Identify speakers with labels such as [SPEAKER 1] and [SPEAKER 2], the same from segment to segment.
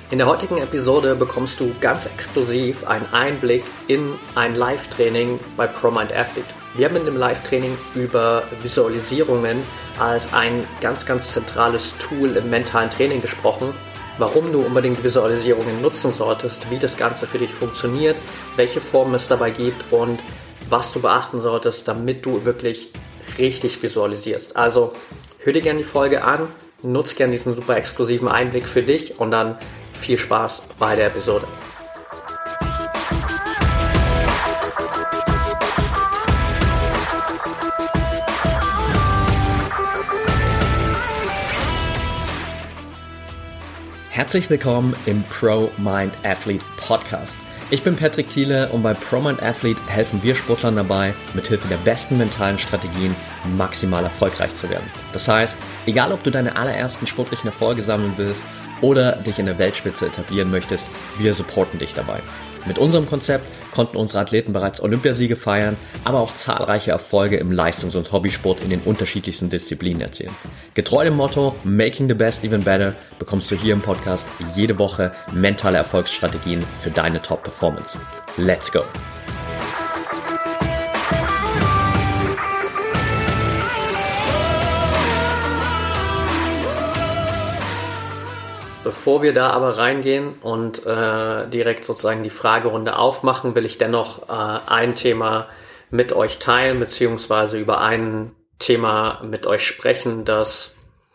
[SPEAKER 1] In der heutigen Episode bekommst du ganz exklusiv einen Einblick in ein Live-Training bei ProMind Athlete. Wir haben in dem Live-Training über Visualisierungen als ein ganz zentrales Tool im mentalen Training gesprochen, warum du unbedingt Visualisierungen nutzen solltest, wie das Ganze für dich funktioniert, welche Formen es dabei gibt und was du beachten solltest, damit du wirklich richtig visualisierst. Also hör dir gerne die Folge an, nutz gerne diesen super exklusiven Einblick für dich und dann viel Spaß bei der Episode. Herzlich willkommen im ProMind Athlete Podcast. Ich bin Patrick Thiele und bei ProMind Athlete helfen wir Sportlern dabei, mithilfe der besten mentalen Strategien maximal erfolgreich zu werden. Das heißt, egal ob du deine allerersten sportlichen Erfolge sammeln willst oder dich in der Weltspitze etablieren möchtest, wir supporten dich dabei. Mit unserem Konzept konnten unsere Athleten bereits Olympiasiege feiern, aber auch zahlreiche Erfolge im Leistungs- und Hobbysport in den unterschiedlichsten Disziplinen erzielen. Getreu dem Motto Making the Best Even Better bekommst du hier im Podcast jede Woche mentale Erfolgsstrategien für deine Top-Performance. Let's go! Bevor wir da aber reingehen und direkt sozusagen die Fragerunde aufmachen, will ich dennoch ein Thema mit euch teilen, beziehungsweise über ein Thema mit euch sprechen, das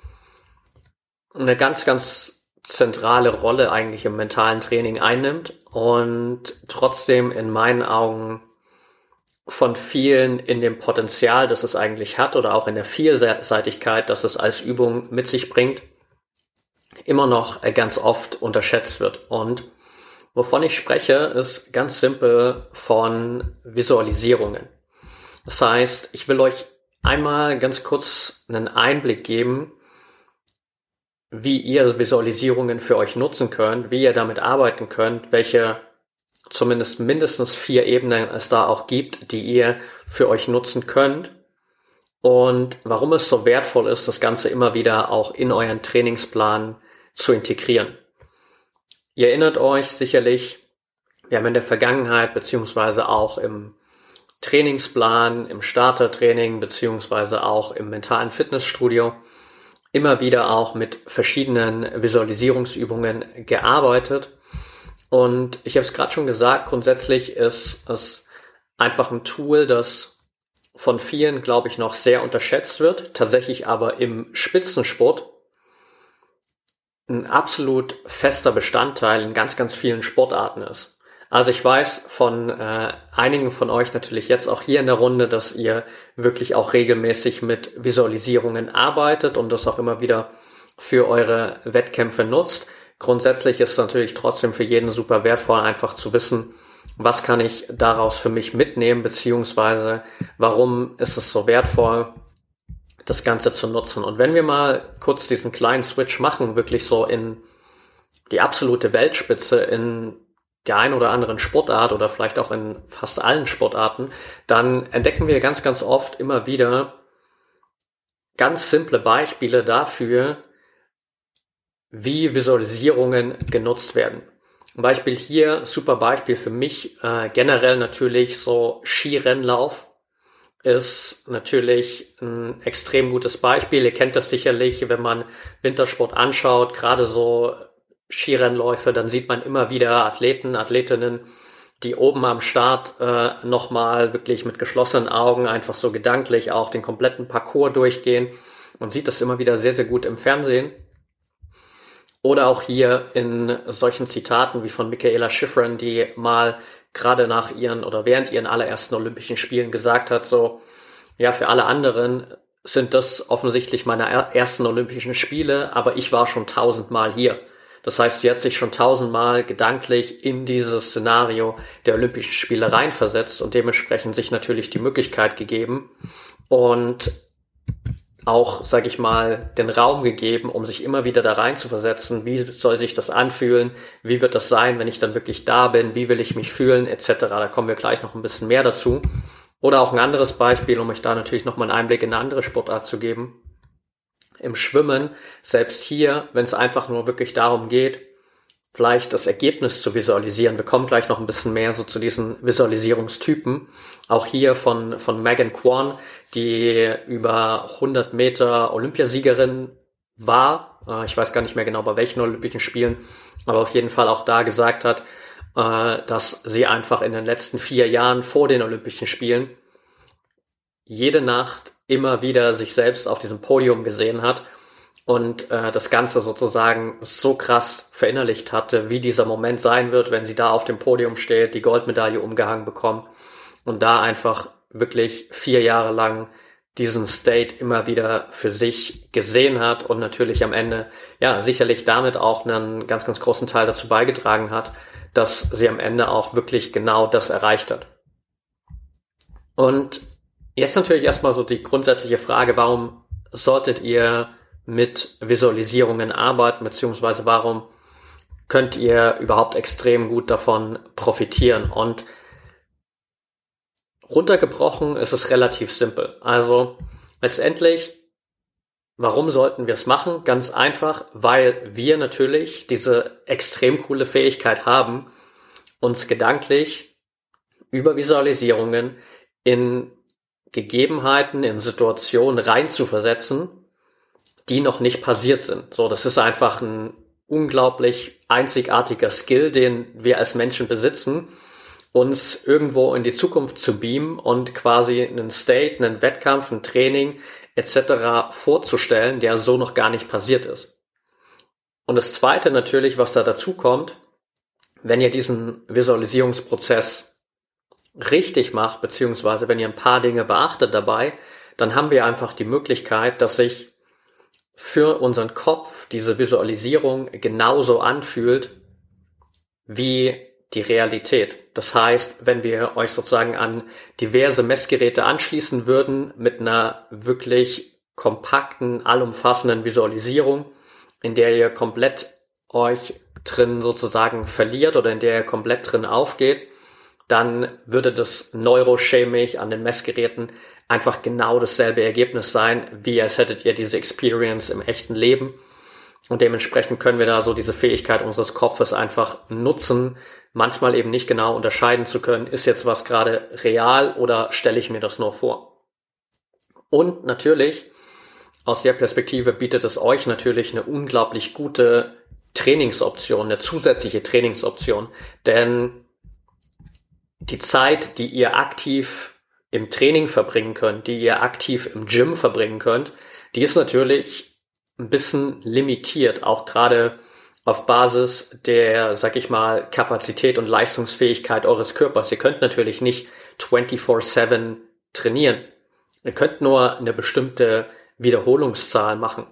[SPEAKER 1] eine ganz zentrale Rolle eigentlich im mentalen Training einnimmt und trotzdem in meinen Augen von vielen in dem Potenzial, das es eigentlich hat oder auch in der Vielseitigkeit, das es als Übung mit sich bringt, immer noch ganz oft unterschätzt wird. Und wovon ich spreche, ist ganz simpel von Visualisierungen. Das heißt, ich will euch einmal ganz kurz einen Einblick geben, wie ihr Visualisierungen für euch nutzen könnt, wie ihr damit arbeiten könnt, welche zumindest mindestens 4 Ebenen es da auch gibt, die ihr für euch nutzen könnt und warum es so wertvoll ist, das Ganze immer wieder auch in euren Trainingsplan zu integrieren. Ihr erinnert euch sicherlich, wir haben in der Vergangenheit beziehungsweise auch im Trainingsplan, im Startertraining beziehungsweise auch im mentalen Fitnessstudio immer wieder auch mit verschiedenen Visualisierungsübungen gearbeitet. Und ich habe es gerade schon gesagt, grundsätzlich ist es einfach ein Tool, das von vielen, glaube ich, noch sehr unterschätzt wird, tatsächlich aber im Spitzensport ein absolut fester Bestandteil in ganz vielen Sportarten ist. Also ich weiß von einigen von euch natürlich jetzt auch hier in der Runde, dass ihr wirklich auch regelmäßig mit Visualisierungen arbeitet und das auch immer wieder für eure Wettkämpfe nutzt. Grundsätzlich ist es natürlich trotzdem für jeden super wertvoll, einfach zu wissen, was kann ich daraus für mich mitnehmen, beziehungsweise warum ist es so wertvoll, das Ganze zu nutzen. Und wenn wir mal kurz diesen kleinen Switch machen, wirklich so in die absolute Weltspitze in der einen oder anderen Sportart oder vielleicht auch in fast allen Sportarten, dann entdecken wir ganz oft immer wieder ganz simple Beispiele dafür, wie Visualisierungen genutzt werden. Ein Beispiel hier, super Beispiel für mich, generell natürlich so Skirennlauf ist natürlich ein extrem gutes Beispiel. Ihr kennt das sicherlich, wenn man Wintersport anschaut, gerade so Skirennläufe, dann sieht man immer wieder Athleten, Athletinnen, die oben am Start nochmal wirklich mit geschlossenen Augen einfach so gedanklich auch den kompletten Parcours durchgehen. Man sieht das immer wieder sehr gut im Fernsehen. Oder auch hier in solchen Zitaten wie von Mikaela Shiffrin, die mal gerade nach ihren oder während ihren allerersten Olympischen Spielen gesagt hat, so, ja, für alle anderen sind das offensichtlich meine ersten Olympischen Spiele, aber ich war schon 1000-mal hier. Das heißt, sie hat sich schon 1000-mal gedanklich in dieses Szenario der Olympischen Spiele reinversetzt und dementsprechend sich natürlich die Möglichkeit gegeben und auch, sage ich mal, den Raum gegeben, um sich immer wieder da rein zu versetzen. Wie soll sich das anfühlen? Wie wird das sein, wenn ich dann wirklich da bin? Wie will ich mich fühlen? Etc. Da kommen wir gleich noch ein bisschen mehr dazu. Oder auch ein anderes Beispiel, um euch da natürlich nochmal einen Einblick in eine andere Sportart zu geben. Im Schwimmen, selbst hier, wenn es einfach nur wirklich darum geht, vielleicht das Ergebnis zu visualisieren. Wir kommen gleich noch ein bisschen mehr so zu diesen Visualisierungstypen. Auch hier von Megan Kwon, die über 100 Meter Olympiasiegerin war. Ich weiß gar nicht mehr genau bei welchen Olympischen Spielen, aber auf jeden Fall auch da gesagt hat, dass sie einfach in den letzten 4 Jahren vor den Olympischen Spielen jede Nacht immer wieder sich selbst auf diesem Podium gesehen hat und das Ganze sozusagen so krass verinnerlicht hatte, wie dieser Moment sein wird, wenn sie da auf dem Podium steht, die Goldmedaille umgehangen bekommt und da einfach wirklich 4 Jahre lang diesen State immer wieder für sich gesehen hat und natürlich am Ende, ja, sicherlich damit auch einen ganz, ganz großen Teil dazu beigetragen hat, dass sie am Ende auch wirklich genau das erreicht hat. Und jetzt natürlich erstmal so die grundsätzliche Frage, warum solltet ihr mit Visualisierungen arbeiten, beziehungsweise warum könnt ihr überhaupt extrem gut davon profitieren? Und runtergebrochen ist es relativ simpel. Also letztendlich, warum sollten wir es machen? Ganz einfach, weil wir natürlich diese extrem coole Fähigkeit haben, uns gedanklich über Visualisierungen in Gegebenheiten, in Situationen reinzuversetzen, die noch nicht passiert sind. So, das ist einfach ein unglaublich einzigartiger Skill, den wir als Menschen besitzen, uns irgendwo in die Zukunft zu beamen und quasi einen State, einen Wettkampf, ein Training etc. vorzustellen, der so noch gar nicht passiert ist. Und das Zweite natürlich, was da dazu kommt, wenn ihr diesen Visualisierungsprozess richtig macht, beziehungsweise wenn ihr ein paar Dinge beachtet dabei, dann haben wir einfach die Möglichkeit, dass sich für unseren Kopf diese Visualisierung genauso anfühlt wie die Realität. Das heißt, wenn wir euch sozusagen an diverse Messgeräte anschließen würden mit einer wirklich kompakten, allumfassenden Visualisierung, in der ihr komplett euch drin sozusagen verliert oder in der ihr komplett drin aufgeht, dann würde das neurochemisch an den Messgeräten einfach genau dasselbe Ergebnis sein, wie als hättet ihr diese Experience im echten Leben. Und dementsprechend können wir da so diese Fähigkeit unseres Kopfes einfach nutzen, manchmal eben nicht genau unterscheiden zu können, ist jetzt was gerade real oder stelle ich mir das nur vor. Und natürlich, aus der Perspektive bietet es euch natürlich eine unglaublich gute Trainingsoption, eine zusätzliche Trainingsoption, denn die Zeit, die ihr aktiv im Training verbringen könnt, die ihr aktiv im Gym verbringen könnt, die ist natürlich ein bisschen limitiert, auch gerade auf Basis der, sag ich mal, Kapazität und Leistungsfähigkeit eures Körpers. Ihr könnt natürlich nicht 24/7 trainieren. Ihr könnt nur eine bestimmte Wiederholungszahl machen,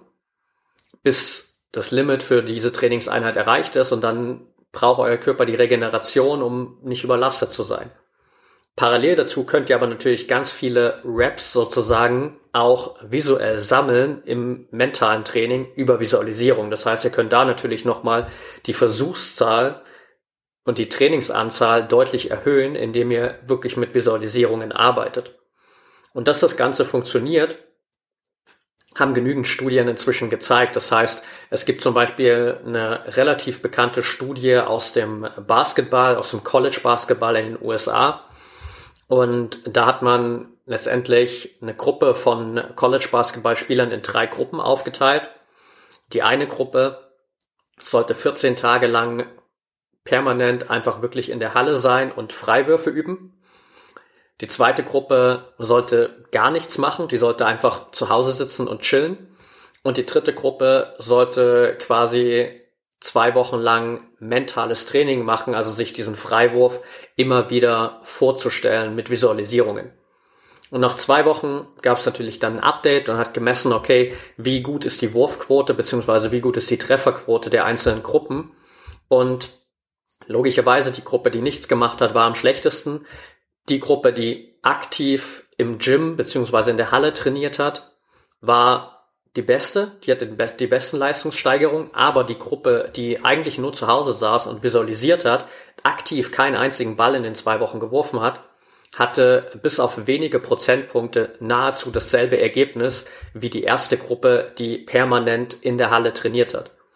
[SPEAKER 1] bis das Limit für diese Trainingseinheit erreicht ist und dann braucht euer Körper die Regeneration, um nicht überlastet zu sein. Parallel dazu könnt ihr aber natürlich ganz viele Reps sozusagen auch visuell sammeln im mentalen Training über Visualisierung. Das heißt, ihr könnt da natürlich nochmal die Versuchszahl und die Trainingsanzahl deutlich erhöhen, indem ihr wirklich mit Visualisierungen arbeitet. Und dass das Ganze funktioniert, haben genügend Studien inzwischen gezeigt. Das heißt, es gibt zum Beispiel eine relativ bekannte Studie aus dem Basketball, aus dem College-Basketball in den USA. Und da hat man letztendlich eine Gruppe von College-Basketballspielern in 3 Gruppen aufgeteilt. Die eine Gruppe sollte 14 Tage lang permanent einfach wirklich in der Halle sein und Freiwürfe üben. Die zweite Gruppe sollte gar nichts machen, die sollte einfach zu Hause sitzen und chillen. Und die dritte Gruppe sollte quasi 2 Wochen lang mentales Training machen, also sich diesen Freiwurf immer wieder vorzustellen mit Visualisierungen. Und nach 2 Wochen gab es natürlich dann ein Update und hat gemessen, okay, wie gut ist die Wurfquote beziehungsweise wie gut ist die Trefferquote der einzelnen Gruppen. Und logischerweise die Gruppe, die nichts gemacht hat, war am schlechtesten. Die Gruppe, die aktiv im Gym beziehungsweise in der Halle trainiert hat, war die beste, die hatte die besten Leistungssteigerungen, aber die Gruppe, die eigentlich nur zu Hause saß und visualisiert hat, aktiv keinen einzigen Ball in den 2 Wochen geworfen hat, hatte bis auf wenige Prozentpunkte nahezu dasselbe Ergebnis wie die erste Gruppe, die permanent in der Halle trainiert hat.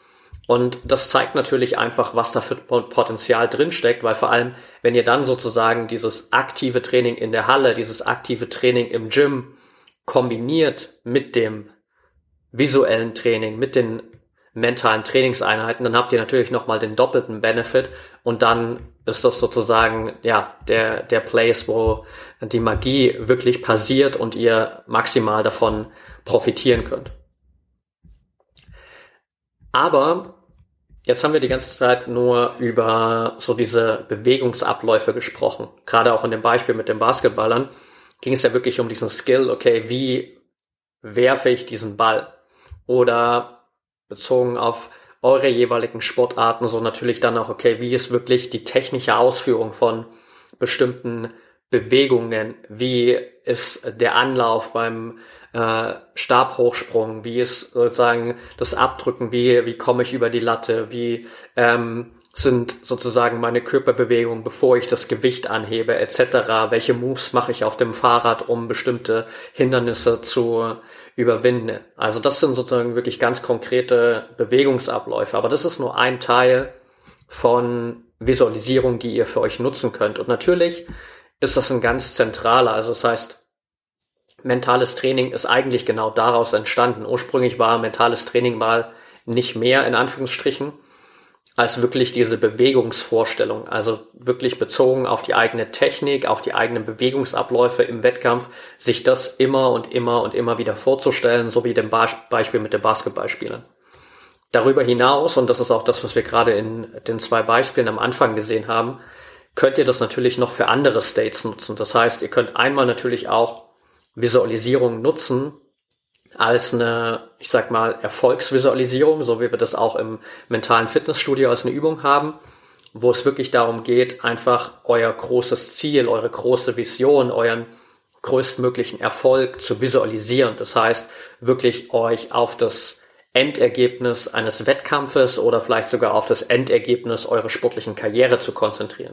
[SPEAKER 1] Und das zeigt natürlich einfach, was da für Potenzial drinsteckt, weil vor allem, wenn ihr dann sozusagen dieses aktive Training in der Halle, dieses aktive Training im Gym kombiniert mit dem visuellen Training, mit den mentalen Trainingseinheiten, dann habt ihr natürlich nochmal den doppelten Benefit und dann ist das sozusagen der Place, wo die Magie wirklich passiert und ihr maximal davon profitieren könnt. Aber jetzt haben wir die ganze Zeit nur über so diese Bewegungsabläufe gesprochen. Gerade auch in dem Beispiel mit den Basketballern ging es ja wirklich um diesen Skill, okay, wie werfe ich diesen Ball? Oder bezogen auf eure jeweiligen Sportarten, so natürlich dann auch, okay, wie ist wirklich die technische Ausführung von bestimmten Bewegungen, wie ist der Anlauf beim Stabhochsprung, wie ist sozusagen das Abdrücken, wie komme ich über die Latte, wie sind sozusagen meine Körperbewegungen, bevor ich das Gewicht anhebe, etc. Welche Moves mache ich auf dem Fahrrad, um bestimmte Hindernisse zu überwinden. Also das sind sozusagen wirklich ganz konkrete Bewegungsabläufe, aber das ist nur ein Teil von Visualisierung, die ihr für euch nutzen könnt. Und natürlich ist das ein ganz zentraler, also das heißt, mentales Training ist eigentlich genau daraus entstanden. Ursprünglich war mentales Training mal nicht mehr, in Anführungsstrichen, als wirklich diese Bewegungsvorstellung, also wirklich bezogen auf die eigene Technik, auf die eigenen Bewegungsabläufe im Wettkampf, sich das immer und immer und immer wieder vorzustellen, so wie dem Beispiel mit den Basketballspielern. Darüber hinaus, und das ist auch das, was wir gerade in den 2 Beispielen am Anfang gesehen haben, könnt ihr das natürlich noch für andere States nutzen. Das heißt, ihr könnt einmal natürlich auch Visualisierung nutzen als eine, ich sag mal, Erfolgsvisualisierung, so wie wir das auch im mentalen Fitnessstudio als eine Übung haben, wo es wirklich darum geht, einfach euer großes Ziel, eure große Vision, euren größtmöglichen Erfolg zu visualisieren. Das heißt, wirklich euch auf das Endergebnis eines Wettkampfes oder vielleicht sogar auf das Endergebnis eurer sportlichen Karriere zu konzentrieren.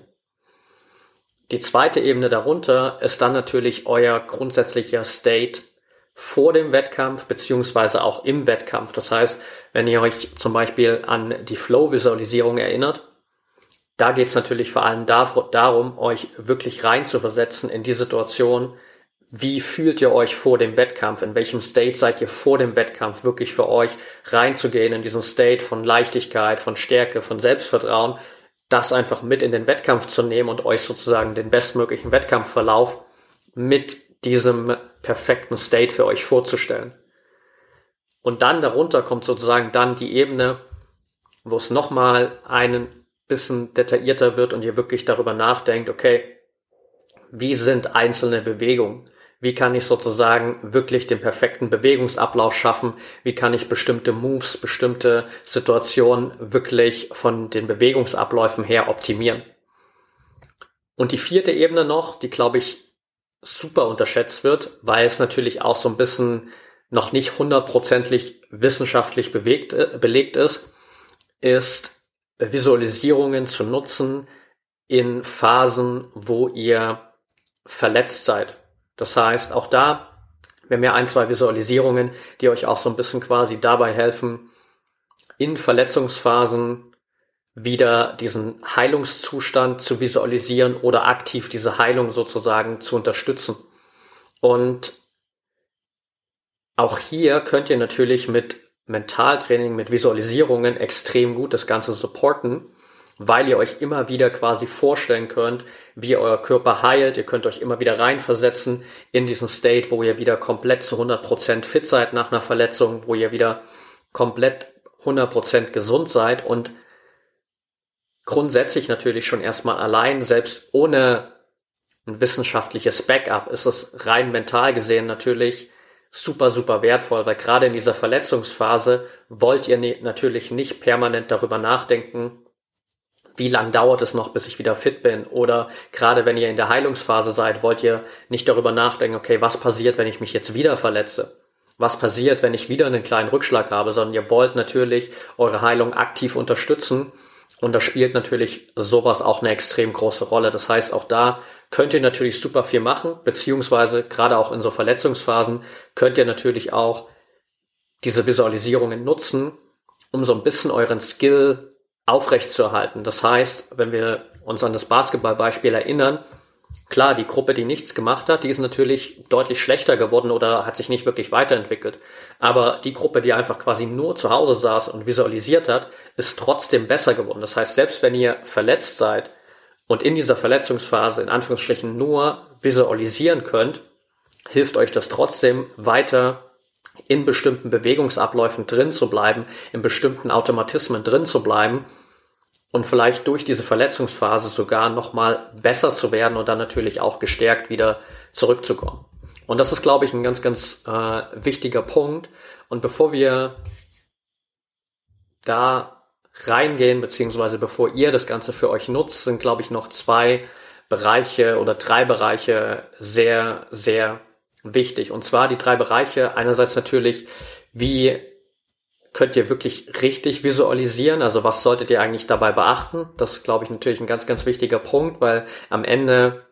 [SPEAKER 1] Die zweite Ebene darunter ist dann natürlich euer grundsätzlicher State vor dem Wettkampf beziehungsweise auch im Wettkampf. Das heißt, wenn ihr euch zum Beispiel an die Flow-Visualisierung erinnert, da geht es natürlich vor allem darum, euch wirklich reinzuversetzen in die Situation, wie fühlt ihr euch vor dem Wettkampf, in welchem State seid ihr vor dem Wettkampf, wirklich für euch reinzugehen in diesen State von Leichtigkeit, von Stärke, von Selbstvertrauen, das einfach mit in den Wettkampf zu nehmen und euch sozusagen den bestmöglichen Wettkampfverlauf mit diesem perfekten State für euch vorzustellen. Und dann darunter kommt sozusagen dann die Ebene, wo es nochmal ein bisschen detaillierter wird und ihr wirklich darüber nachdenkt, okay, wie sind einzelne Bewegungen? Wie kann ich sozusagen wirklich den perfekten Bewegungsablauf schaffen? Wie kann ich bestimmte Moves, bestimmte Situationen wirklich von den Bewegungsabläufen her optimieren? Und die 4. Ebene noch, die glaube ich super unterschätzt wird, weil es natürlich auch so ein bisschen noch nicht 100%ig wissenschaftlich belegt ist Visualisierungen zu nutzen in Phasen, wo ihr verletzt seid. Das heißt, auch da, wir haben ja 1, 2 Visualisierungen, die euch auch so ein bisschen quasi dabei helfen, in Verletzungsphasen wieder diesen Heilungszustand zu visualisieren oder aktiv diese Heilung sozusagen zu unterstützen. Und auch hier könnt ihr natürlich mit Mentaltraining, mit Visualisierungen extrem gut das Ganze supporten, weil ihr euch immer wieder quasi vorstellen könnt, wie euer Körper heilt. Ihr könnt euch immer wieder reinversetzen in diesen State, wo ihr wieder komplett zu 100% fit seid nach einer Verletzung, wo ihr wieder komplett 100% gesund seid und grundsätzlich natürlich schon erstmal allein, selbst ohne ein wissenschaftliches Backup, ist es rein mental gesehen natürlich super, super wertvoll, weil gerade in dieser Verletzungsphase wollt ihr natürlich nicht permanent darüber nachdenken, wie lang dauert es noch, bis ich wieder fit bin? Oder gerade wenn ihr in der Heilungsphase seid, wollt ihr nicht darüber nachdenken, okay, was passiert, wenn ich mich jetzt wieder verletze? Was passiert, wenn ich wieder einen kleinen Rückschlag habe? Sondern ihr wollt natürlich eure Heilung aktiv unterstützen. Und da spielt natürlich sowas auch eine extrem große Rolle. Das heißt, auch da könnt ihr natürlich super viel machen, beziehungsweise gerade auch in so Verletzungsphasen könnt ihr natürlich auch diese Visualisierungen nutzen, um so ein bisschen euren Skill aufrechtzuerhalten. Das heißt, wenn wir uns an das Basketballbeispiel erinnern, klar, die Gruppe, die nichts gemacht hat, die ist natürlich deutlich schlechter geworden oder hat sich nicht wirklich weiterentwickelt. Aber die Gruppe, die einfach quasi nur zu Hause saß und visualisiert hat, ist trotzdem besser geworden. Das heißt, selbst wenn ihr verletzt seid und in dieser Verletzungsphase in Anführungsstrichen nur visualisieren könnt, hilft euch das trotzdem weiter in bestimmten Bewegungsabläufen drin zu bleiben, in bestimmten Automatismen drin zu bleiben und vielleicht durch diese Verletzungsphase sogar nochmal besser zu werden und dann natürlich auch gestärkt wieder zurückzukommen. Und das ist, glaube ich, ein ganz, ganz wichtiger Punkt. Und bevor wir da reingehen, beziehungsweise bevor ihr das Ganze für euch nutzt, sind, glaube ich, noch 2 Bereiche oder 3 Bereiche sehr, sehr wichtig. Und zwar die 3 Bereiche. Einerseits natürlich, wie könnt ihr wirklich richtig visualisieren? Also was solltet ihr eigentlich dabei beachten? Das ist, glaube ich, natürlich ein ganz, ganz wichtiger Punkt, weil am Ende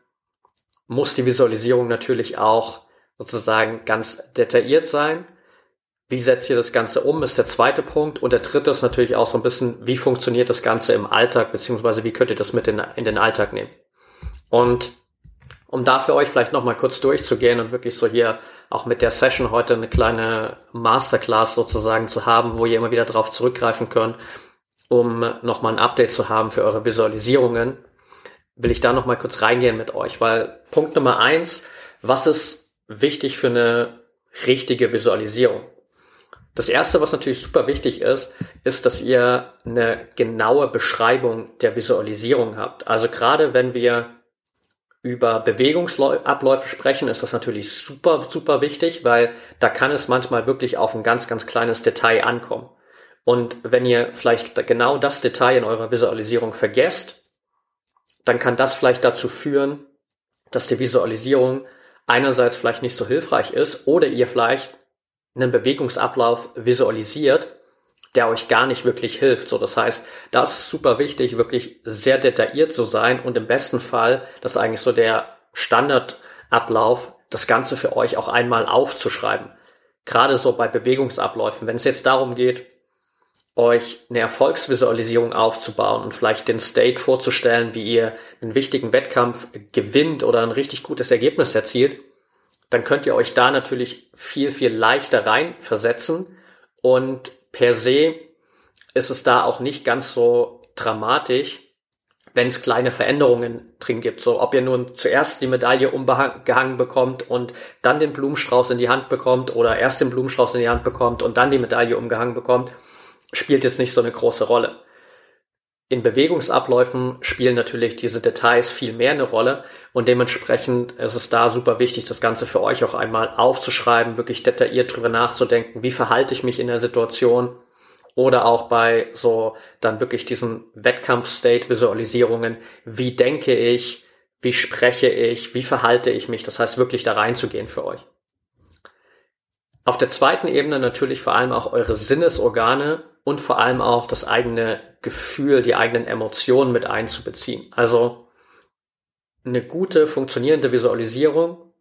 [SPEAKER 1] muss die Visualisierung natürlich auch sozusagen ganz detailliert sein. Wie setzt ihr das Ganze um, ist der zweite Punkt. Und der dritte ist natürlich auch so ein bisschen, wie funktioniert das Ganze im Alltag, beziehungsweise wie könnt ihr das mit in den Alltag nehmen? Und um da für euch vielleicht nochmal kurz durchzugehen und wirklich so hier auch mit der Session heute eine kleine Masterclass sozusagen zu haben, wo ihr immer wieder darauf zurückgreifen könnt, um nochmal ein Update zu haben für eure Visualisierungen, will ich da nochmal kurz reingehen mit euch, weil Punkt Nummer 1, was ist wichtig für eine richtige Visualisierung? Das erste, was natürlich super wichtig ist, dass ihr eine genaue Beschreibung der Visualisierung habt. Also gerade wenn wir über Bewegungsabläufe sprechen, ist das natürlich super, super wichtig, weil da kann es manchmal wirklich auf ein ganz, ganz kleines Detail ankommen. Und wenn ihr vielleicht genau das Detail in eurer Visualisierung vergesst, dann kann das vielleicht dazu führen, dass die Visualisierung einerseits vielleicht nicht so hilfreich ist oder ihr vielleicht einen Bewegungsablauf visualisiert, der euch gar nicht wirklich hilft. So, das heißt, das ist super wichtig, wirklich sehr detailliert zu sein und im besten Fall, das ist eigentlich so der Standardablauf, das Ganze für euch auch einmal aufzuschreiben. Gerade so bei Bewegungsabläufen, wenn es jetzt darum geht, euch eine Erfolgsvisualisierung aufzubauen und vielleicht den State vorzustellen, wie ihr einen wichtigen Wettkampf gewinnt oder ein richtig gutes Ergebnis erzielt, dann könnt ihr euch da natürlich viel, viel leichter reinversetzen und per se ist es da auch nicht ganz so dramatisch, wenn es kleine Veränderungen drin gibt. So, ob ihr nun zuerst die Medaille umgehangen bekommt und dann den Blumenstrauß in die Hand bekommt oder erst den Blumenstrauß in die Hand bekommt und dann die Medaille umgehangen bekommt, spielt jetzt nicht so eine große Rolle. In Bewegungsabläufen spielen natürlich diese Details viel mehr eine Rolle und dementsprechend ist es da super wichtig, das Ganze für euch auch einmal aufzuschreiben, wirklich detailliert drüber nachzudenken, wie verhalte ich mich in der Situation oder auch bei so dann wirklich diesen Wettkampf-State-Visualisierungen, wie denke ich, wie spreche ich, wie verhalte ich mich, das heißt wirklich da reinzugehen für euch. Auf der zweiten Ebene natürlich vor allem auch eure Sinnesorgane und vor allem auch das eigene Gefühl, die eigenen Emotionen mit einzubeziehen. Also eine gute, funktionierende Visualisierung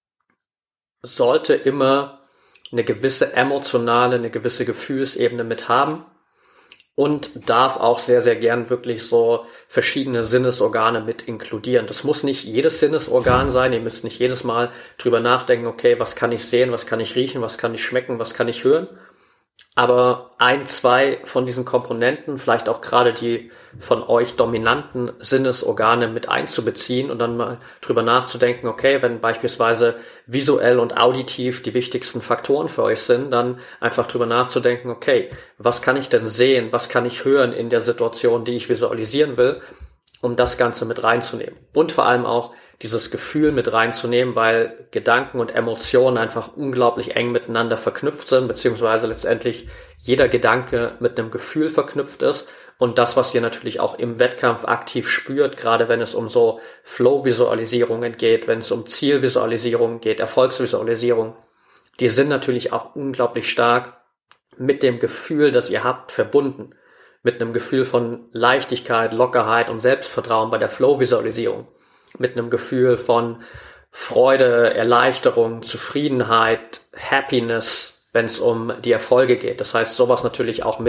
[SPEAKER 1] sollte immer eine gewisse emotionale, eine gewisse Gefühlsebene mit haben und darf auch sehr, sehr gern wirklich so verschiedene Sinnesorgane mit inkludieren. Das muss nicht jedes Sinnesorgan sein. Ihr müsst nicht jedes Mal drüber nachdenken, okay, was kann ich sehen, was kann ich riechen, was kann ich schmecken, was kann ich hören. Aber 1, 2 von diesen Komponenten, vielleicht auch gerade die von euch dominanten Sinnesorgane mit einzubeziehen und dann mal drüber nachzudenken, okay, wenn beispielsweise visuell und auditiv die wichtigsten Faktoren für euch sind, dann einfach drüber nachzudenken, okay, was kann ich denn sehen, was kann ich hören in der Situation, die ich visualisieren will, um das Ganze mit reinzunehmen. Und vor allem auch dieses Gefühl mit reinzunehmen, weil Gedanken und Emotionen einfach unglaublich eng miteinander verknüpft sind, beziehungsweise letztendlich jeder Gedanke mit einem Gefühl verknüpft ist und das, was ihr natürlich auch im Wettkampf aktiv spürt, gerade wenn es um so Flow-Visualisierungen geht, wenn es um Zielvisualisierungen geht, Erfolgsvisualisierung, die sind natürlich auch unglaublich stark mit dem Gefühl, das ihr habt, verbunden. Mit einem Gefühl von Leichtigkeit, Lockerheit und Selbstvertrauen bei der Flow-Visualisierung. Mit einem Gefühl von Freude, Erleichterung, Zufriedenheit, Happiness, wenn es um die Erfolge geht. Das heißt, sowas natürlich auch mit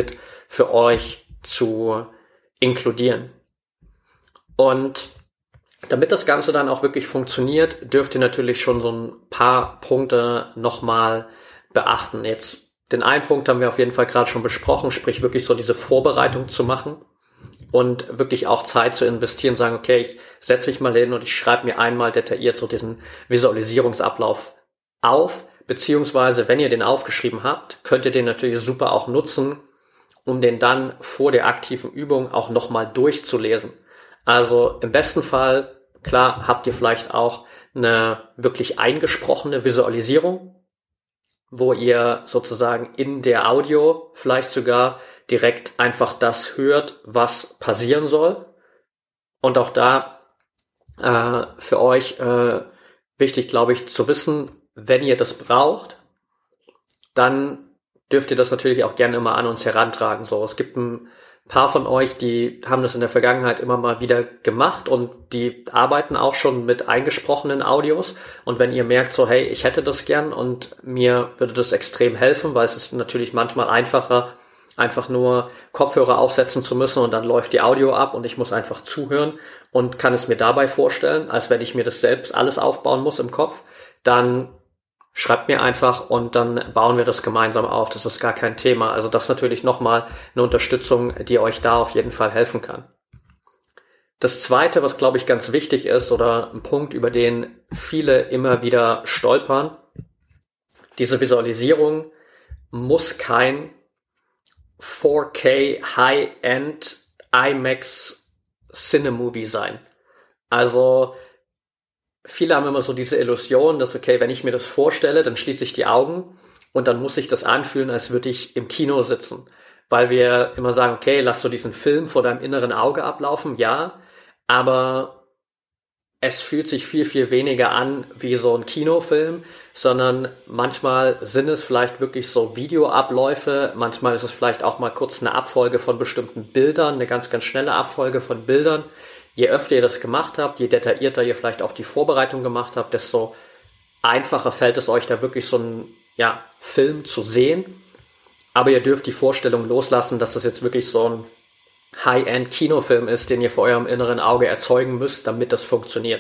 [SPEAKER 1] für euch zu inkludieren. Und damit das Ganze dann auch wirklich funktioniert, dürft ihr natürlich schon so ein paar Punkte nochmal beachten. Jetzt den einen Punkt haben wir auf jeden Fall gerade schon besprochen, sprich wirklich so diese Vorbereitung zu machen und wirklich auch Zeit zu investieren, sagen, okay, ich setze mich mal hin und ich schreibe mir einmal detailliert so diesen Visualisierungsablauf auf, beziehungsweise wenn ihr den aufgeschrieben habt, könnt ihr den natürlich super auch nutzen, um den dann vor der aktiven Übung auch nochmal durchzulesen. Also im besten Fall, klar, habt ihr vielleicht auch eine wirklich eingesprochene Visualisierung, wo ihr sozusagen in der Audio vielleicht sogar direkt einfach das hört, was passieren soll. Und auch da für euch wichtig, glaube ich, zu wissen, wenn ihr das braucht, dann dürft ihr das natürlich auch gerne immer an uns herantragen. So, es gibt ein paar von euch, die haben das in der Vergangenheit immer mal wieder gemacht und die arbeiten auch schon mit eingesprochenen Audios. Und wenn ihr merkt so, hey, ich hätte das gern und mir würde das extrem helfen, weil es ist natürlich manchmal einfacher, einfach nur Kopfhörer aufsetzen zu müssen und dann läuft die Audio ab und ich muss einfach zuhören und kann es mir dabei vorstellen, als wenn ich mir das selbst alles aufbauen muss im Kopf, dann schreibt mir einfach und dann bauen wir das gemeinsam auf. Das ist gar kein Thema. Also das ist natürlich nochmal eine Unterstützung, die euch da auf jeden Fall helfen kann. Das Zweite, was glaube ich ganz wichtig ist oder ein Punkt, über den viele immer wieder stolpern, diese Visualisierung muss kein 4K High-End IMAX Cinemovie sein. Also viele haben immer so diese Illusion, dass, okay, wenn ich mir das vorstelle, dann schließe ich die Augen und dann muss ich das anfühlen, als würde ich im Kino sitzen. Weil wir immer sagen, okay, lass so diesen Film vor deinem inneren Auge ablaufen, ja, aber es fühlt sich viel, viel weniger an wie so ein Kinofilm, sondern manchmal sind es vielleicht wirklich so Videoabläufe, manchmal ist es vielleicht auch mal kurz eine Abfolge von bestimmten Bildern, eine ganz, ganz schnelle Abfolge von Bildern. Je öfter ihr das gemacht habt, je detaillierter ihr vielleicht auch die Vorbereitung gemacht habt, desto einfacher fällt es euch da wirklich so einen Film zu sehen. Aber ihr dürft die Vorstellung loslassen, dass das jetzt wirklich so ein High-End-Kinofilm ist, den ihr vor eurem inneren Auge erzeugen müsst, damit das funktioniert.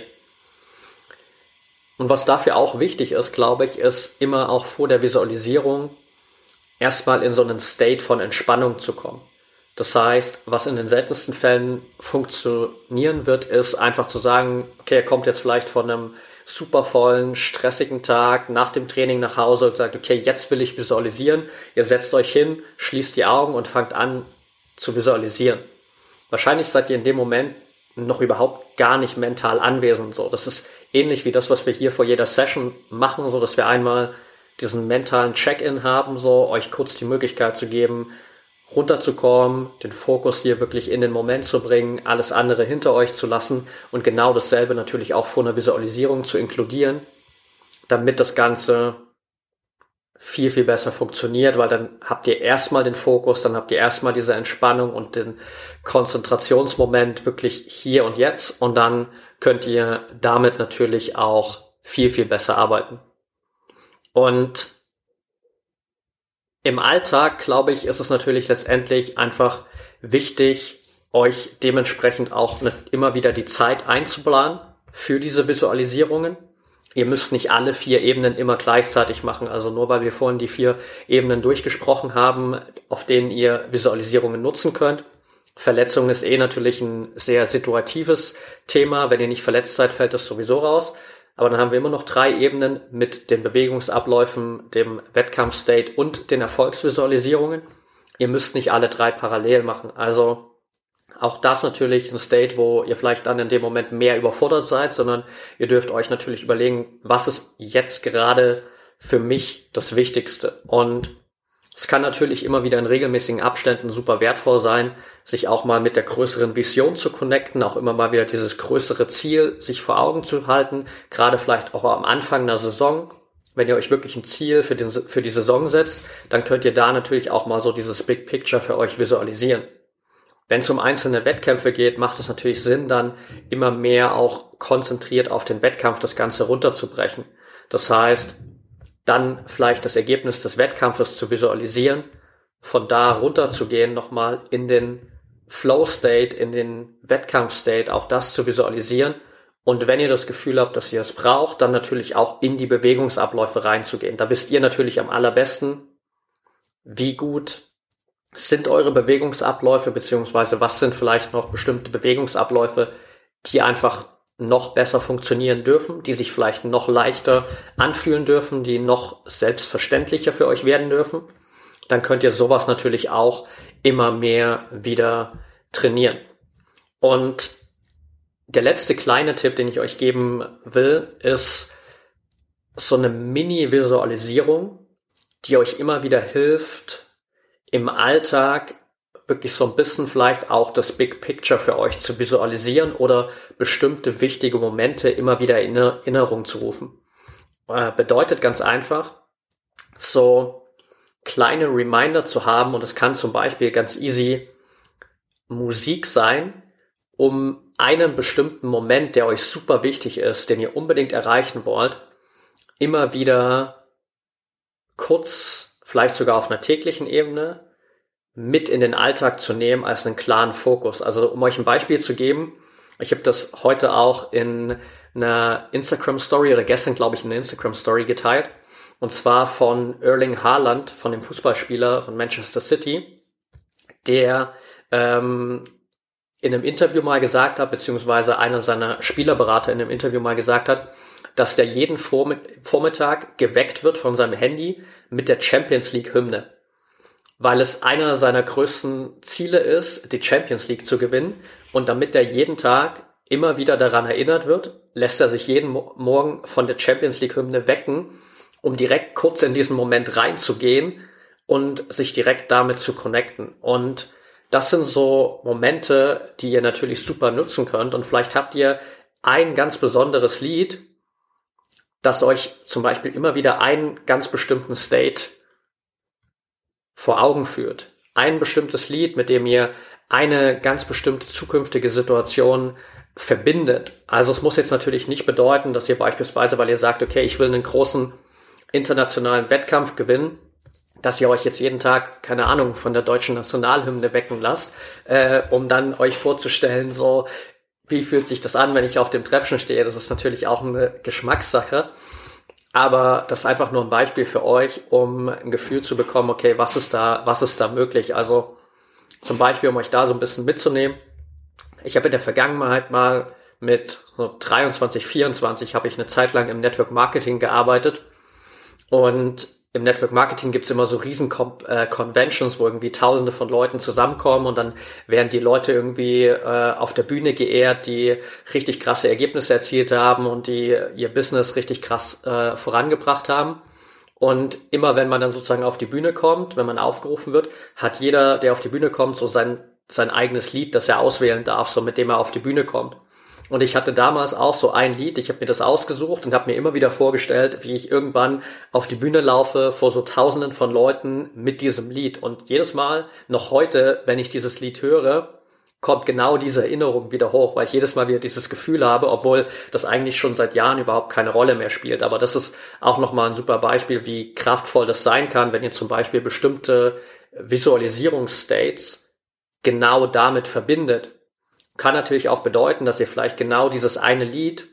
[SPEAKER 1] Und was dafür auch wichtig ist, glaube ich, ist immer auch vor der Visualisierung erstmal in so einen State von Entspannung zu kommen. Das heißt, was in den seltensten Fällen funktionieren wird, ist einfach zu sagen, okay, ihr kommt jetzt vielleicht von einem super vollen, stressigen Tag nach dem Training nach Hause und sagt, okay, jetzt will ich visualisieren. Ihr setzt euch hin, schließt die Augen und fangt an zu visualisieren. Wahrscheinlich seid ihr in dem Moment noch überhaupt gar nicht mental anwesend. So, das ist ähnlich wie das, was wir hier vor jeder Session machen, so dass wir einmal diesen mentalen Check-in haben, so euch kurz die Möglichkeit zu geben, runterzukommen, den Fokus hier wirklich in den Moment zu bringen, alles andere hinter euch zu lassen und genau dasselbe natürlich auch vor einer Visualisierung zu inkludieren, damit das Ganze viel, viel besser funktioniert, weil dann habt ihr erstmal den Fokus, dann habt ihr erstmal diese Entspannung und den Konzentrationsmoment wirklich hier und jetzt und dann könnt ihr damit natürlich auch viel, viel besser arbeiten. Und im Alltag, glaube ich, ist es natürlich letztendlich einfach wichtig, euch dementsprechend auch immer wieder die Zeit einzuplanen für diese Visualisierungen. Ihr müsst nicht alle 4 Ebenen immer gleichzeitig machen. Also nur weil wir vorhin die 4 Ebenen durchgesprochen haben, auf denen ihr Visualisierungen nutzen könnt. Verletzung ist natürlich ein sehr situatives Thema. Wenn ihr nicht verletzt seid, fällt das sowieso raus. Aber dann haben wir immer noch 3 Ebenen mit den Bewegungsabläufen, dem Wettkampfstate und den Erfolgsvisualisierungen. Ihr müsst nicht alle 3 parallel machen. Also auch das natürlich ein State, wo ihr vielleicht dann in dem Moment mehr überfordert seid, sondern ihr dürft euch natürlich überlegen, was ist jetzt gerade für mich das Wichtigste. Und es kann natürlich immer wieder in regelmäßigen Abständen super wertvoll sein, sich auch mal mit der größeren Vision zu connecten, auch immer mal wieder dieses größere Ziel sich vor Augen zu halten, gerade vielleicht auch am Anfang einer Saison. Wenn ihr euch wirklich ein Ziel für die Saison setzt, dann könnt ihr da natürlich auch mal so dieses Big Picture für euch visualisieren. Wenn es um einzelne Wettkämpfe geht, macht es natürlich Sinn, dann immer mehr auch konzentriert auf den Wettkampf das Ganze runterzubrechen. Das heißt, dann vielleicht das Ergebnis des Wettkampfes zu visualisieren von da runter zu gehen, nochmal in den Flow-State, in den Wettkampf-State, auch das zu visualisieren. Und wenn ihr das Gefühl habt, dass ihr es braucht, dann natürlich auch in die Bewegungsabläufe reinzugehen. Da wisst ihr natürlich am allerbesten, wie gut sind eure Bewegungsabläufe, beziehungsweise was sind vielleicht noch bestimmte Bewegungsabläufe, die einfach noch besser funktionieren dürfen, die sich vielleicht noch leichter anfühlen dürfen, die noch selbstverständlicher für euch werden dürfen. Dann könnt ihr sowas natürlich auch immer mehr wieder trainieren. Und der letzte kleine Tipp, den ich euch geben will, ist so eine Mini-Visualisierung, die euch immer wieder hilft, im Alltag wirklich so ein bisschen vielleicht auch das Big Picture für euch zu visualisieren oder bestimmte wichtige Momente immer wieder in Erinnerung zu rufen. Bedeutet ganz einfach, so kleine Reminder zu haben, und es kann zum Beispiel ganz easy Musik sein, um einen bestimmten Moment, der euch super wichtig ist, den ihr unbedingt erreichen wollt, immer wieder kurz, vielleicht sogar auf einer täglichen Ebene, mit in den Alltag zu nehmen als einen klaren Fokus. Also um euch ein Beispiel zu geben, ich habe das heute auch in einer Instagram-Story oder gestern, glaube ich, in einer Instagram-Story geteilt. Und zwar von Erling Haaland, von dem Fußballspieler von Manchester City, der in einem Interview mal gesagt hat, beziehungsweise einer seiner Spielerberater in einem Interview mal gesagt hat, dass der jeden Vormittag geweckt wird von seinem Handy mit der Champions League Hymne, weil es einer seiner größten Ziele ist, die Champions League zu gewinnen. Und damit er jeden Tag immer wieder daran erinnert wird, lässt er sich jeden Morgen von der Champions League Hymne wecken, um direkt kurz in diesen Moment reinzugehen und sich direkt damit zu connecten. Und das sind so Momente, die ihr natürlich super nutzen könnt. Und vielleicht habt ihr ein ganz besonderes Lied, das euch zum Beispiel immer wieder einen ganz bestimmten State vor Augen führt. Ein bestimmtes Lied, mit dem ihr eine ganz bestimmte zukünftige Situation verbindet. Also es muss jetzt natürlich nicht bedeuten, dass ihr beispielsweise, weil ihr sagt, okay, ich will einen großen internationalen Wettkampf gewinnen, dass ihr euch jetzt jeden Tag, keine Ahnung, von der deutschen Nationalhymne wecken lasst, um dann euch vorzustellen, so, wie fühlt sich das an, wenn ich auf dem Treppchen stehe? Das ist natürlich auch eine Geschmackssache. Aber das ist einfach nur ein Beispiel für euch, um ein Gefühl zu bekommen, okay, was ist da möglich? Also zum Beispiel, um euch da so ein bisschen mitzunehmen. Ich habe in der Vergangenheit mal mit so 23, 24 habe ich eine Zeit lang im Network Marketing gearbeitet. Und im Network Marketing gibt's immer so riesen Conventions, wo irgendwie Tausende von Leuten zusammenkommen und dann werden die Leute irgendwie auf der Bühne geehrt, die richtig krasse Ergebnisse erzielt haben und die ihr Business richtig krass vorangebracht haben. Und immer wenn man dann sozusagen auf die Bühne kommt, wenn man aufgerufen wird, hat jeder, der auf die Bühne kommt, so sein eigenes Lied, das er auswählen darf, so mit dem er auf die Bühne kommt. Und ich hatte damals auch so ein Lied, ich habe mir das ausgesucht und habe mir immer wieder vorgestellt, wie ich irgendwann auf die Bühne laufe vor so Tausenden von Leuten mit diesem Lied. Und jedes Mal, noch heute, wenn ich dieses Lied höre, kommt genau diese Erinnerung wieder hoch, weil ich jedes Mal wieder dieses Gefühl habe, obwohl das eigentlich schon seit Jahren überhaupt keine Rolle mehr spielt. Aber das ist auch nochmal ein super Beispiel, wie kraftvoll das sein kann, wenn ihr zum Beispiel bestimmte Visualisierungsstates genau damit verbindet. Kann natürlich auch bedeuten, dass ihr vielleicht genau dieses eine Lied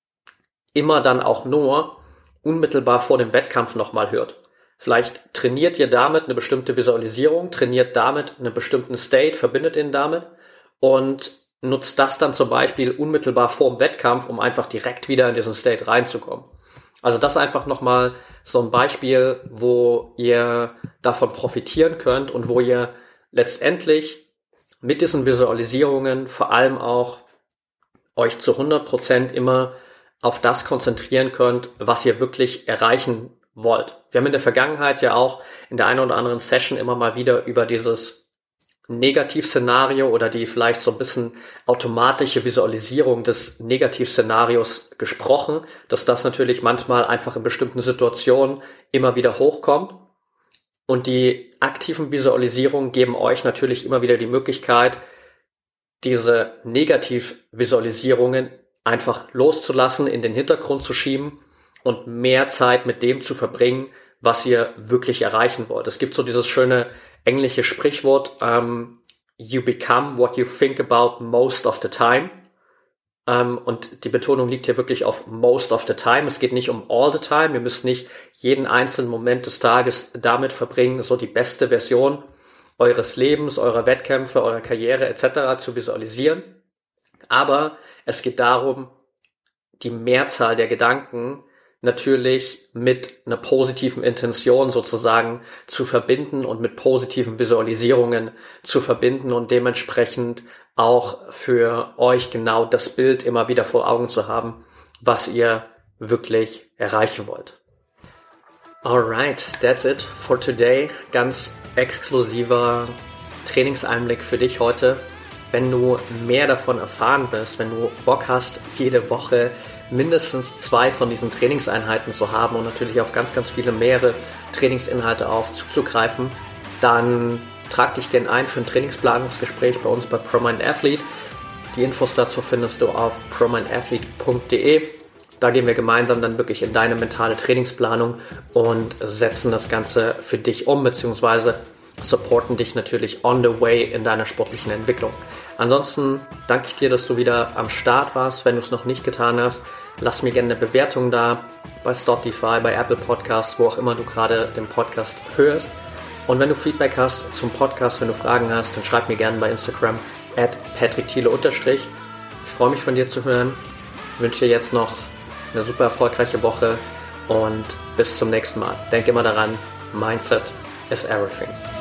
[SPEAKER 1] immer dann auch nur unmittelbar vor dem Wettkampf nochmal hört. Vielleicht trainiert ihr damit eine bestimmte Visualisierung, trainiert damit einen bestimmten State, verbindet ihn damit und nutzt das dann zum Beispiel unmittelbar vor dem Wettkampf, um einfach direkt wieder in diesen State reinzukommen. Also das einfach nochmal so ein Beispiel, wo ihr davon profitieren könnt und wo ihr letztendlich mit diesen Visualisierungen vor allem auch euch zu 100% immer auf das konzentrieren könnt, was ihr wirklich erreichen wollt. Wir haben in der Vergangenheit ja auch in der einen oder anderen Session immer mal wieder über dieses Negativszenario oder die vielleicht so ein bisschen automatische Visualisierung des Negativszenarios gesprochen, dass das natürlich manchmal einfach in bestimmten Situationen immer wieder hochkommt. Und die aktiven Visualisierungen geben euch natürlich immer wieder die Möglichkeit, diese Negativvisualisierungen einfach loszulassen, in den Hintergrund zu schieben und mehr Zeit mit dem zu verbringen, was ihr wirklich erreichen wollt. Es gibt so dieses schöne englische Sprichwort, you become what you think about most of the time. Und die Betonung liegt hier wirklich auf most of the time. Es geht nicht um all the time. Ihr müsst nicht jeden einzelnen Moment des Tages damit verbringen, so die beste Version eures Lebens, eurer Wettkämpfe, eurer Karriere etc. zu visualisieren. Aber es geht darum, die Mehrzahl der Gedanken natürlich mit einer positiven Intention sozusagen zu verbinden und mit positiven Visualisierungen zu verbinden und dementsprechend auch für euch genau das Bild immer wieder vor Augen zu haben, was ihr wirklich erreichen wollt. Alright, that's it for today. Ganz exklusiver Trainingseinblick für dich heute. Wenn du mehr davon erfahren willst, wenn du Bock hast, jede Woche mindestens 2 von diesen Trainingseinheiten zu haben und natürlich auf ganz, ganz viele mehrere Trainingsinhalte auch zuzugreifen, dann trag dich gerne ein für ein Trainingsplanungsgespräch bei uns bei ProMindAthlete. Die Infos dazu findest du auf promindathlete.de. Da gehen wir gemeinsam dann wirklich in deine mentale Trainingsplanung und setzen das Ganze für dich um, beziehungsweise supporten dich natürlich on the way in deiner sportlichen Entwicklung. Ansonsten danke ich dir, dass du wieder am Start warst. Wenn du es noch nicht getan hast, lass mir gerne eine Bewertung da bei Spotify, bei Apple Podcasts, wo auch immer du gerade den Podcast hörst. Und wenn du Feedback hast zum Podcast, wenn du Fragen hast, dann schreib mir gerne bei Instagram @patrickthiele_. Ich freue mich von dir zu hören. Ich wünsche dir jetzt noch eine super erfolgreiche Woche und bis zum nächsten Mal. Denk immer daran, Mindset is everything.